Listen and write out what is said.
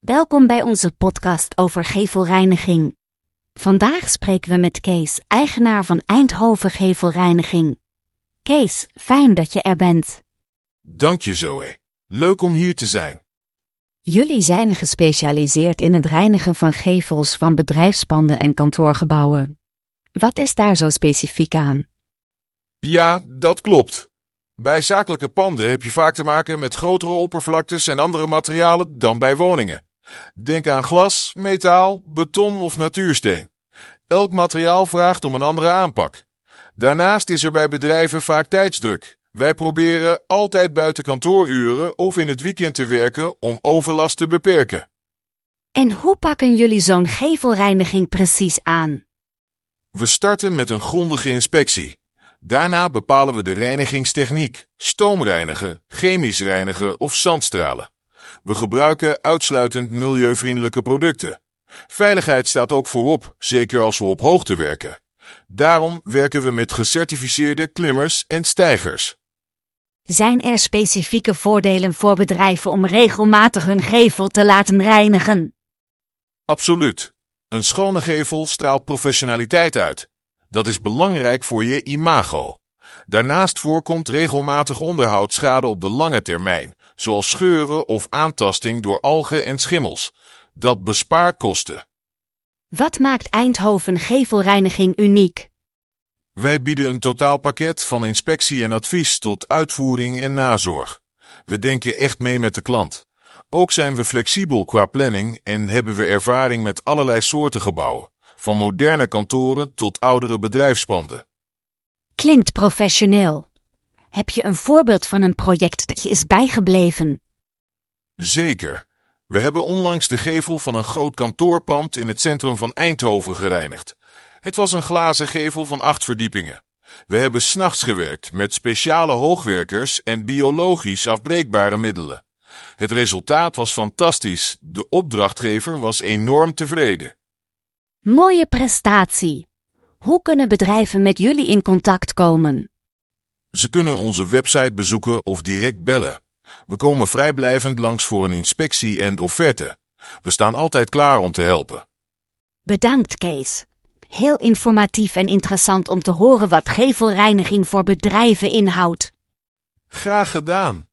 Welkom bij onze podcast over gevelreiniging. Vandaag spreken we met Kees, eigenaar van Eindhoven Gevelreiniging. Kees, fijn dat je er bent. Dank je, Zoe. Leuk om hier te zijn. Jullie zijn gespecialiseerd in het reinigen van gevels van bedrijfspanden en kantoorgebouwen. Wat is daar zo specifiek aan? Ja, dat klopt. Bij zakelijke panden heb je vaak te maken met grotere oppervlaktes en andere materialen dan bij woningen. Denk aan glas, metaal, beton of natuursteen. Elk materiaal vraagt om een andere aanpak. Daarnaast is er bij bedrijven vaak tijdsdruk. Wij proberen altijd buiten kantooruren of in het weekend te werken om overlast te beperken. En hoe pakken jullie zo'n gevelreiniging precies aan? We starten met een grondige inspectie. Daarna bepalen we de reinigingstechniek, stoomreinigen, chemisch reinigen of zandstralen. We gebruiken uitsluitend milieuvriendelijke producten. Veiligheid staat ook voorop, zeker als we op hoogte werken. Daarom werken we met gecertificeerde klimmers en stijgers. Zijn er specifieke voordelen voor bedrijven om regelmatig hun gevel te laten reinigen? Absoluut. Een schone gevel straalt professionaliteit uit. Dat is belangrijk voor je imago. Daarnaast voorkomt regelmatig onderhoudsschade op de lange termijn, zoals scheuren of aantasting door algen en schimmels. Dat bespaart kosten. Wat maakt Eindhoven Gevelreiniging uniek? Wij bieden een totaalpakket van inspectie en advies tot uitvoering en nazorg. We denken echt mee met de klant. Ook zijn we flexibel qua planning en hebben we ervaring met allerlei soorten gebouwen, van moderne kantoren tot oudere bedrijfspanden. Klinkt professioneel. Heb je een voorbeeld van een project dat je is bijgebleven? Zeker. We hebben onlangs de gevel van een groot kantoorpand in het centrum van Eindhoven gereinigd. Het was een glazen gevel van 8 verdiepingen. We hebben 's nachts gewerkt met speciale hoogwerkers en biologisch afbreekbare middelen. Het resultaat was fantastisch. De opdrachtgever was enorm tevreden. Mooie prestatie. Hoe kunnen bedrijven met jullie in contact komen? Ze kunnen onze website bezoeken of direct bellen. We komen vrijblijvend langs voor een inspectie en offerte. We staan altijd klaar om te helpen. Bedankt, Kees. Heel informatief en interessant om te horen wat gevelreiniging voor bedrijven inhoudt. Graag gedaan.